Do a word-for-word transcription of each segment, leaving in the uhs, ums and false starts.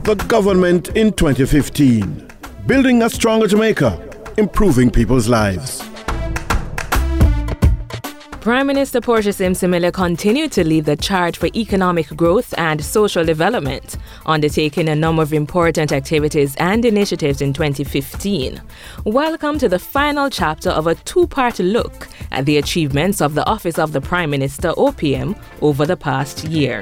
The government in twenty fifteen. Building a stronger Jamaica, improving people's lives. Prime Minister Portia Simsimele continued to lead the charge for economic growth and social development, undertaking a number of important activities and initiatives in twenty fifteen. Welcome to the final chapter of a two-part look at the achievements of the Office of the Prime Minister, O P M, over the past year.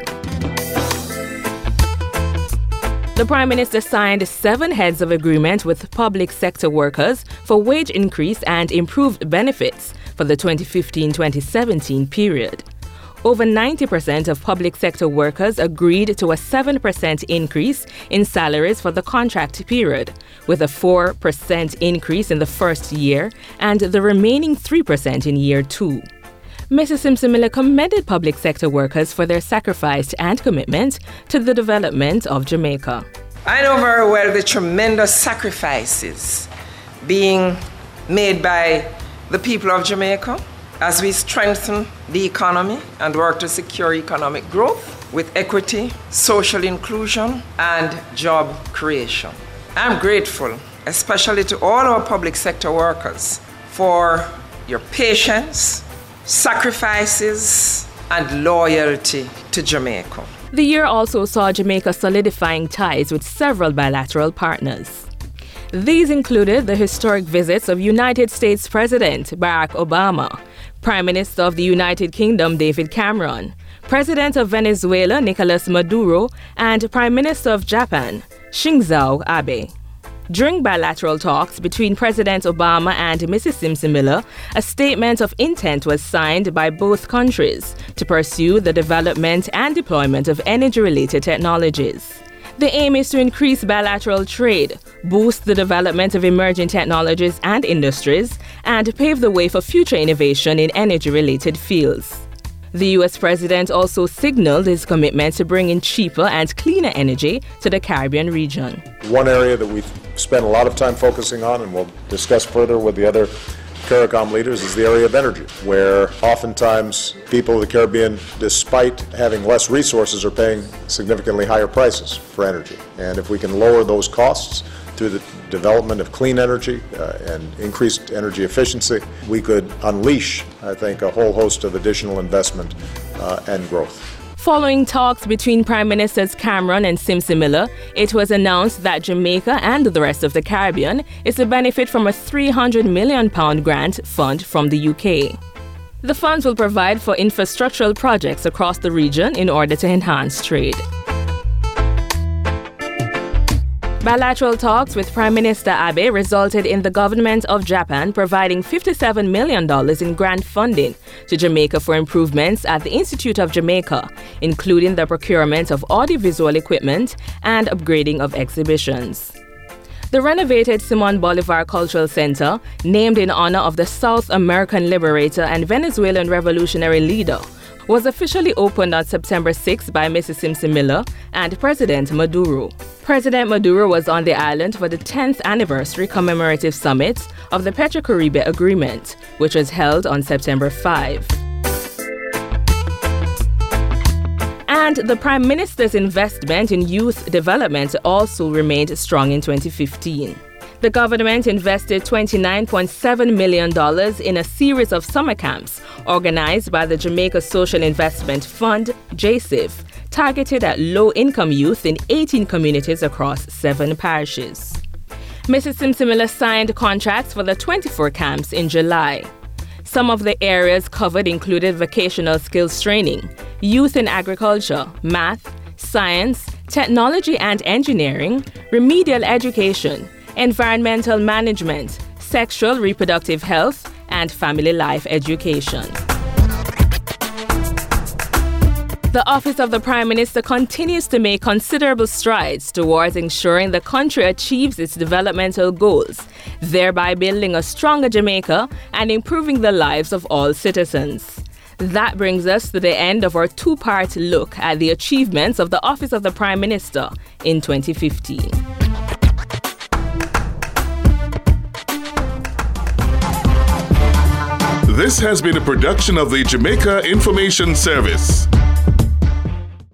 The Prime Minister signed seven heads of agreement with public sector workers for wage increase and improved benefits for the twenty fifteen twenty seventeen period. Over ninety percent of public sector workers agreed to a seven percent increase in salaries for the contract period, with a four percent increase in the first year and the remaining three percent in year two. Missus Simsimele commended public sector workers for their sacrifice and commitment to the development of Jamaica. I know very well the tremendous sacrifices being made by the people of Jamaica as we strengthen the economy and work to secure economic growth with equity, social inclusion, and job creation. I'm grateful, especially to all our public sector workers, for your patience, sacrifices, and loyalty to Jamaica. The year also saw Jamaica solidifying ties with several bilateral partners. These included the historic visits of United States President Barack Obama, Prime Minister of the United Kingdom David Cameron, President of Venezuela Nicolas Maduro, and Prime Minister of Japan Shinzo Abe. During bilateral talks between President Obama and Missus Simsimele, a statement of intent was signed by both countries to pursue the development and deployment of energy-related technologies. The aim is to increase bilateral trade, boost the development of emerging technologies and industries, and pave the way for future innovation in energy-related fields. The U S President also signaled his commitment to bringing cheaper and cleaner energy to the Caribbean region. One area that we've spent a lot of time focusing on, and we'll discuss further with the other CARICOM leaders, is the area of energy, where oftentimes people of the Caribbean, despite having less resources, are paying significantly higher prices for energy. And if we can lower those costs through the development of clean energy uh, and increased energy efficiency, we could unleash, I think, a whole host of additional investment uh, and growth. Following talks between Prime Ministers Cameron and Simsimele, it was announced that Jamaica and the rest of the Caribbean is to benefit from a three hundred million pounds grant fund from the U K. The funds will provide for infrastructural projects across the region in order to enhance trade. Bilateral talks with Prime Minister Abe resulted in the government of Japan providing fifty-seven million dollars in grant funding to Jamaica for improvements at the Institute of Jamaica, including the procurement of audiovisual equipment and upgrading of exhibitions. The renovated Simon Bolivar Cultural Center, named in honor of the South American liberator and Venezuelan revolutionary leader, was officially opened on September sixth by Missus Simsimele and President Maduro. President Maduro was on the island for the tenth anniversary commemorative summit of the Petro-Caribe Agreement, which was held on September fifth. And the Prime Minister's investment in youth development also remained strong in twenty fifteen. The government invested twenty-nine point seven million dollars in a series of summer camps organized by the Jamaica Social Investment Fund, J S I F, targeted at low-income youth in eighteen communities across seven parishes. Missus Simsimele signed contracts for the twenty-four camps in July. Some of the areas covered included vocational skills training, youth in agriculture, math, science, technology and engineering, remedial education, environmental management, sexual reproductive health, and family life education. The Office of the Prime Minister continues to make considerable strides towards ensuring the country achieves its developmental goals, thereby building a stronger Jamaica and improving the lives of all citizens. That brings us to the end of our two-part look at the achievements of the Office of the Prime Minister in twenty fifteen. This has been a production of the Jamaica Information Service.